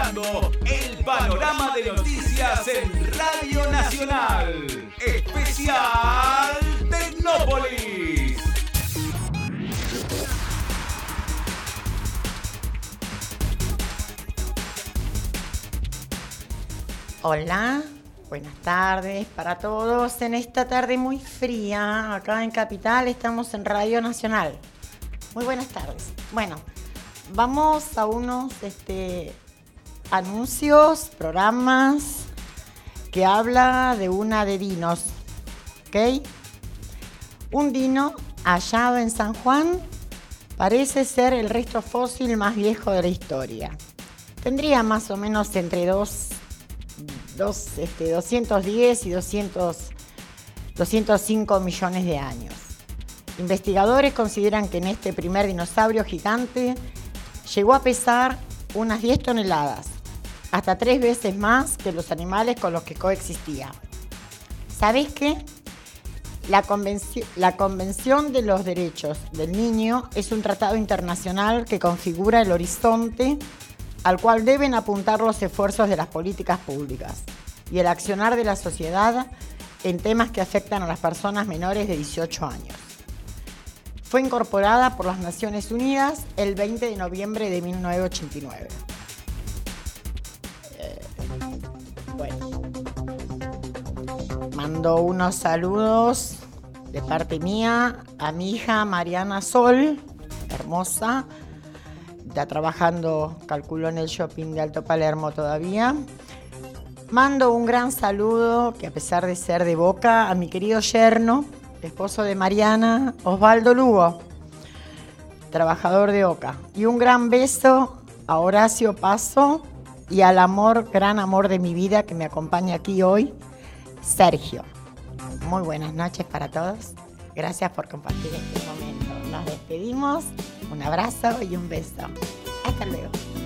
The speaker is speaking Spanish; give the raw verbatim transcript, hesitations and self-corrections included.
escuchando el panorama de noticias en Radio Nacional. Especial Tecnópolis. Hola, buenas tardes para todos. En esta tarde muy fría, acá en Capital, estamos en Radio Nacional. Muy buenas tardes. Bueno, vamos a unos este, anuncios, programas que habla de una de dinos, ¿ok? Un dino hallado en San Juan parece ser el resto fósil más viejo de la historia. Tendría más o menos entre dos, dos, este, doscientos diez y doscientos, doscientos cinco millones de años. Investigadores consideran que en este primer dinosaurio gigante llegó a pesar unas diez toneladas, hasta tres veces más que los animales con los que coexistía. ¿Sabés qué? La Convenci- la Convención de los Derechos del Niño es un tratado internacional que configura el horizonte al cual deben apuntar los esfuerzos de las políticas públicas y el accionar de la sociedad en temas que afectan a las personas menores de dieciocho años. Fue incorporada por las Naciones Unidas el veinte de noviembre de mil novecientos ochenta y nueve. Eh, bueno, mando unos saludos de parte mía a mi hija Mariana Sol, hermosa. Está trabajando, calculo, en el shopping de Alto Palermo todavía. Mando un gran saludo, que a pesar de ser de Boca, a mi querido yerno, esposo de Mariana, Osvaldo Lugo, trabajador de Oca. Y un gran beso a Horacio Paso y al amor, gran amor de mi vida que me acompaña aquí hoy, Sergio. Muy buenas noches para todos. Gracias por compartir este momento. Nos despedimos. Un abrazo y un beso. Hasta luego.